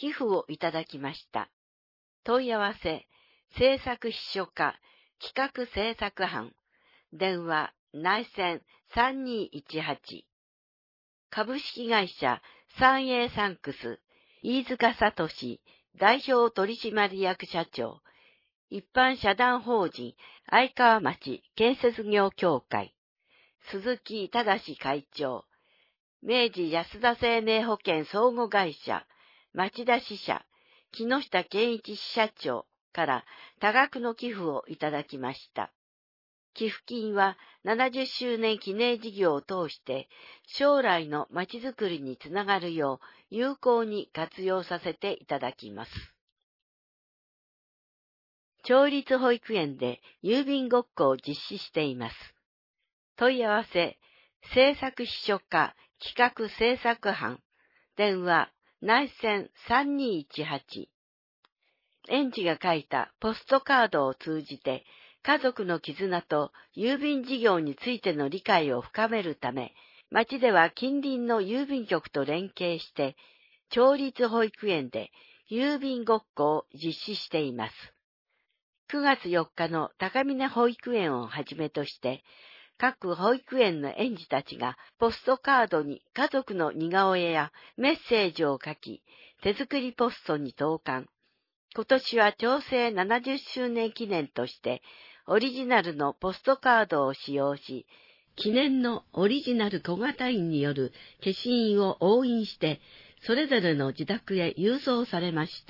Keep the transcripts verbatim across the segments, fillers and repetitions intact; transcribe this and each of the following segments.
寄付をいただきました。問い合わせ、制作秘書課、企画制作班、電話、内線さんにいちはち、株式会社三栄サンクス、飯塚聡代表取締役社長、一般社団法人相川町建設業協会、鈴木忠会長、明治安田生命保険相互会社、町田支社、木下健一支社長から多額の寄付をいただきました。寄付金はななじゅっしゅうねん記念事業を通して将来のまちづくりにつながるよう有効に活用させていただきます。町立保育園で郵便ごっこを実施しています。問い合わせ、制作秘書課企画制作班、電話、内線さんにいちはち。園児が書いたポストカードを通じて家族の絆と郵便事業についての理解を深めるため、町では近隣の郵便局と連携して、町立保育園で郵便ごっこを実施しています。くがつよっかの高峰保育園をはじめとして、各保育園の園児たちがポストカードに家族の似顔絵やメッセージを書き、手作りポストに投函。今年は町制ななじゅっしゅうねん記念として、オリジナルのポストカードを使用し、記念のオリジナル小型印による消印を押印して、それぞれの自宅へ郵送されました。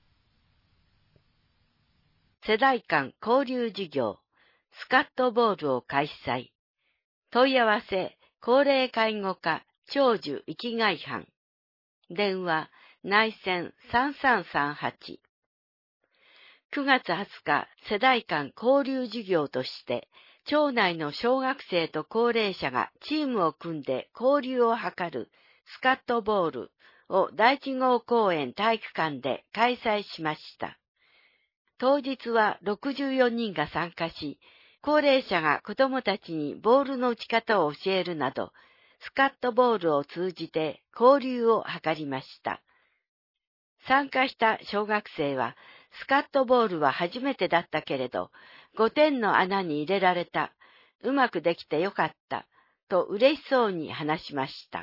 世代間交流事業、スカットボールを開催。問い合わせ、高齢介護課長寿生きがい班。電話、内線さんさんさんはち。くがつはつか、世代間交流事業として、町内の小学生と高齢者がチームを組んで交流を図るスカットボールを第一号公園体育館で開催しました。当日はろくじゅうよにんが参加し、高齢者が子どもたちにボールの打ち方を教えるなど、スカットボールを通じて交流を図りました。参加した小学生は、スカットボールは初めてだったけれど、ごてんの穴に入れられた、うまくできてよかった、と嬉しそうに話しました。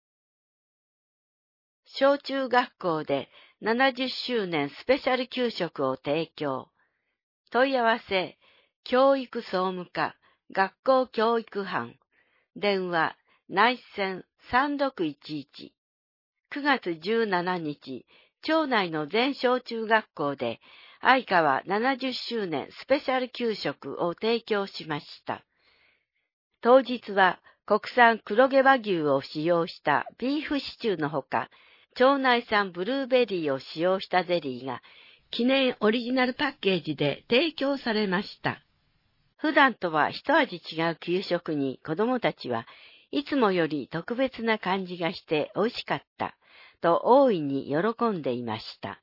小中学校でななじゅっしゅうねんスペシャル給食を提供。問い合わせ、教育総務課、学校教育班、電話、内線さんろくいちいち。くがつじゅうしちにち、町内の全小中学校で、相川ななじゅっしゅうねんスペシャル給食を提供しました。当日は国産黒毛和牛を使用したビーフシチューのほか、町内産ブルーベリーを使用したゼリーが記念オリジナルパッケージで提供されました。普段とは一味違う給食に子どもたちはいつもより特別な感じがして美味しかったと大いに喜んでいました。